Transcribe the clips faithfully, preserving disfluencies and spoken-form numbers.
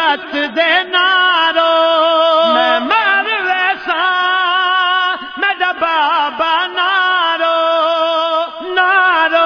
رت دے نارو میں مر ویسا میرا بابا نارو نارو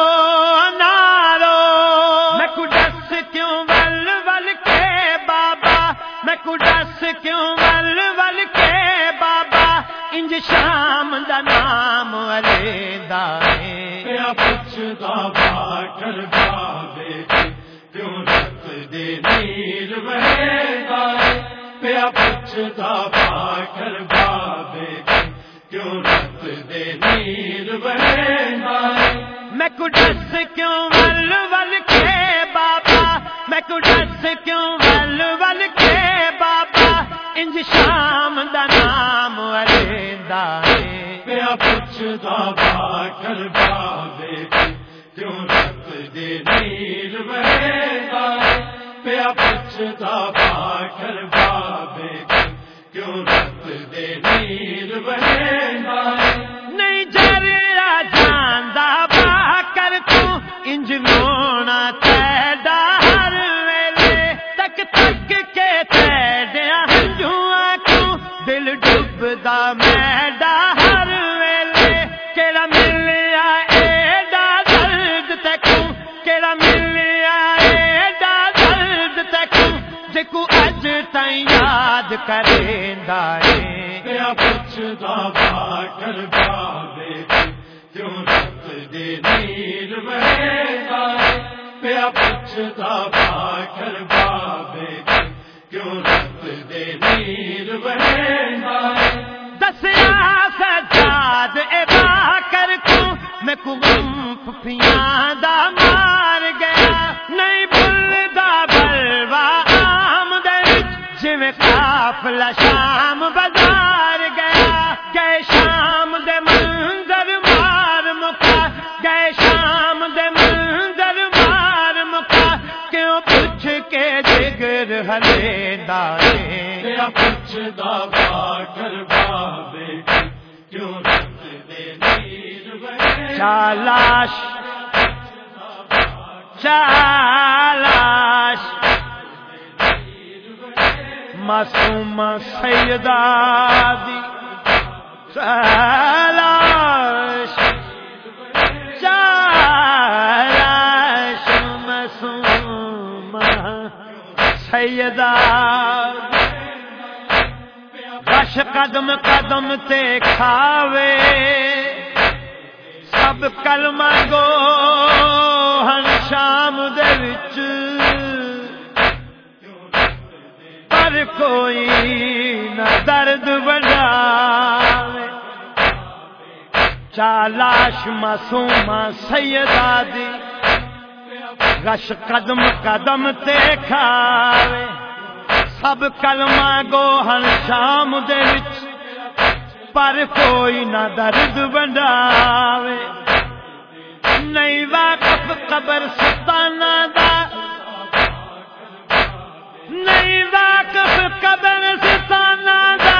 نارو میں کو ڈس کیوں ول ول کے بابا میں کو ڈس کیوں ول ول کے بابا انج شام دا نام علیحدہ پیا پوچھدا باٹر بابے کیوں رت دے نیل وہدا پیا پوچھدا باٹر بابے کیوں رت دے نیل وہدا میں کو ڈس کیوں ول ول کے بابا میں کو ڈس کیوں ول ول کے بابا انج شام دا نام علیحدہ پیا پوچھدا باٹر بابے کیوں رت دے نیل وہدا پیا پوچھدا باٹر بابے کیوں رت دے نیل وہدا نہیں جریا جاندا با کر تو انج لونا تیڈا ہر ویلے تک تک کے تیڈیاں ہنجھواں کو دل ڈبدا میڈا ہر ویلے کیڑا ملیا ایڈا درد تکو کیڑا ملیا ایڈا درد تکو جکو اج تائیں یاد کریندا اے پیا پوچھدا باٹر بابے کیوں رت دے نیل وہدا پیا پوچھدا باٹر بابے کیوں رت دے نیل وہدا دسیا سجاد اے با کر کو میں کو غم پھپھیاں دا مار گیا نہیں بھلدا بلوا عام دے وچ جویں قافلہ شام بازار گیا گئے شام دے منظر مار مکا گئے شام دے منظر مار مکا کیوں پوچھ کے جگر ہلیدا اے پیا پوچھدا باٹر بابے کیوں رت دے نیل وہدا چالاش چالاش معصوم سیدہ دی چالاش چالاش معصوم سیدہ رش قدم قدم تے کھاوے سب کلمہ گو ہن شام دے وچ پر کوئی نہ درد بڑھاوے چالاش معصومہ سیدہ دی رش قدم قدم تے کھاوے سب کلمہ گو ہن شام دے وچ پر کوئی نہ درد بنڈاوے نہیں واقف قبر ستانہ دا نہیں واقف قبر ستانہ دا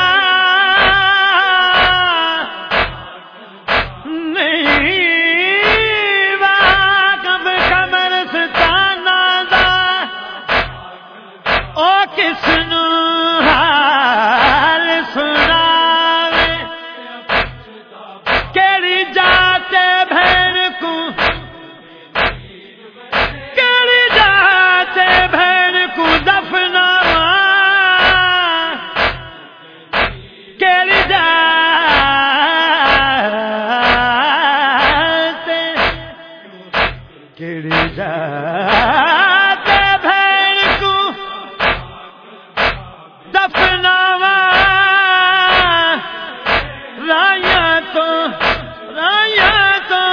نہیں واقف قبر ستانہ دا او کس نو حال سناوے کیڑی جاتے بھین کو کیڑی جاتے بھین کو دفناواں کیڑی جاتے کیڑی جاتے بھین کو دفناواں رایاں تو رایاں تو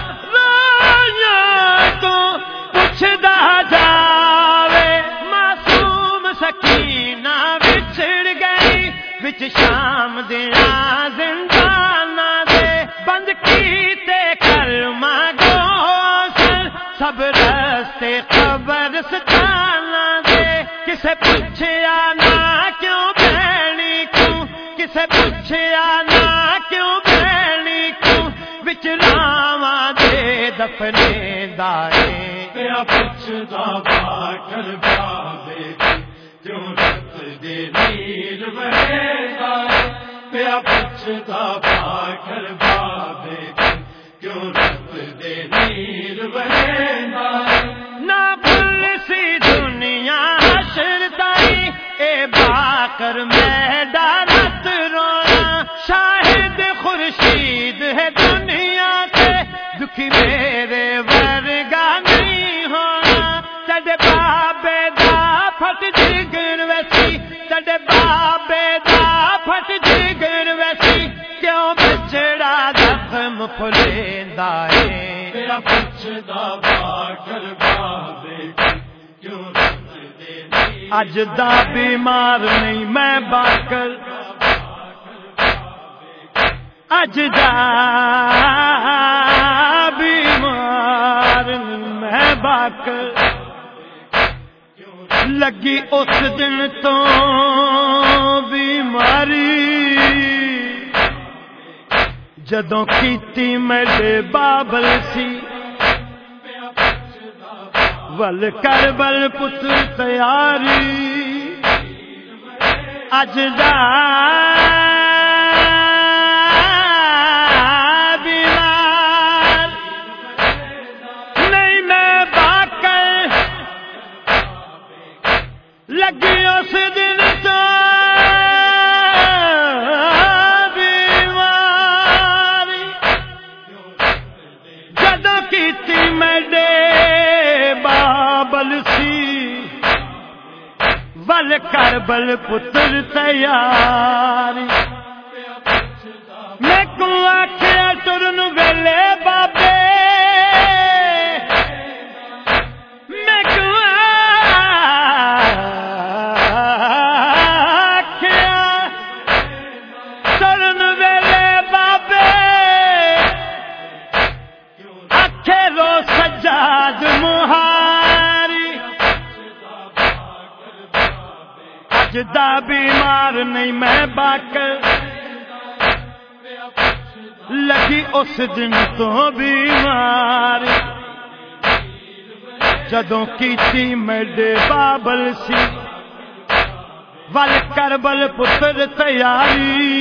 رایاں تو پوچھدا جاوے معصوم سکینہ وچھڑ گئی وچ شام دیاں زنداناں دے بند کیتے کلمہ گو سب رستے قبرستاناں دے کسے پوچھیا نہ کیوں بہنی کیوں کسے پوچھیا نہ کیوں بہنی کیوں وچ راواں دے دفنے دائیں پیا پوچھدا باٹر بابے کیوں رت دے نیل بہیدا پیا پچھدا پاکر بابے کیوں رت دے نیل بہیدا نہ بھول سی دنیا حشر تائی اے باکر میڈا رت رونا شاہد خورشید ہے دنیا کے دکھی میرے ورگا نہیں ہونا تڈے بابے دا پھٹ جگر ویسی تڈے بابے دا پھٹ جگر ویسی کیوں بچڑا زخم پھلیندا ہے پیا پچھدا پاکر بابے کیوں رت دے نیل اج دا بیمار نہیں میں باکر اج دا بیمار نہیں میں باکر لگی اس دن تو بیماری جدوں کیتی میرے بابل سی ول کربل پتر تیاری اج دا بیمار نہیں میں باکر لگی اس دن تو بیماری جدوں کیتی میرے بابل سی ول کربل پتر تیاری میں کو آکھیا ٹرن ویلے بابے میں کو آکھیا ٹرن ویلے بابے آکھے رو سجاد مہاری اج دا بیمار نہیں میں باکر لگی اس دن تو بیمار جدوں کیتی میرے بابل سی ول کربل پتر تیاری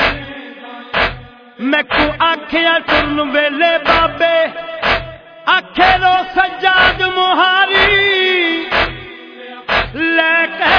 میں کو آکھیا ٹرن ویلے بابے آکھے رو سجاد مہاری لے کے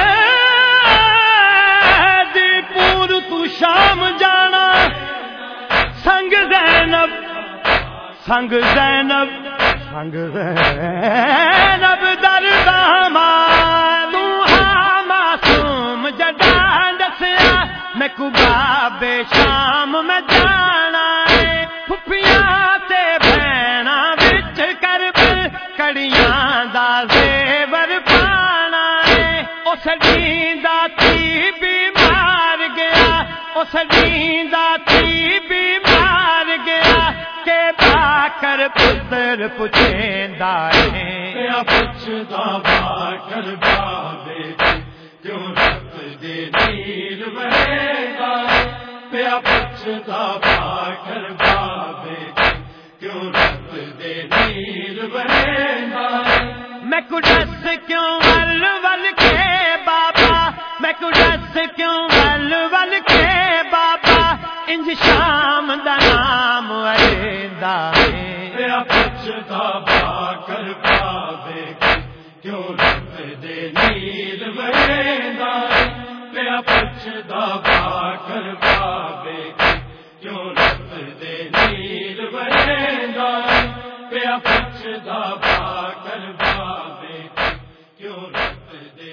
دی پور تو شام جانا سنگ زینب سنگ زینب سنگ زینب در داماد تو ہاں معصوم جداں دسیا میں کو بابے شام میں جانا ہے پھپھیاں تے بہناں وچ کربل کڑیاں دا زیور پانا ہے اس جیندا تھی بیمار گیا اس جیندا تھی بیمار گیا کہ باکر پتر پچھیندا ہے پیا پچھدا پاکر بابے کیوں رت دے نیل بہیدا پیا پچھدا پاکر بابے کیوں رت دے نیل بہیدا میں کو ڈس کیوں ول ول کے بابا میں کو ڈس کیوں ول ول کے بابا انج شام دا نام اریندا ہے پیا پچھدا پاکر بابے کیوں رت دے نیل بہیدا پیا پچھدا پاکر بابے کیوں رت دے نیل بہیدا پیا پچھدا پاکر بابے کیوں رت دے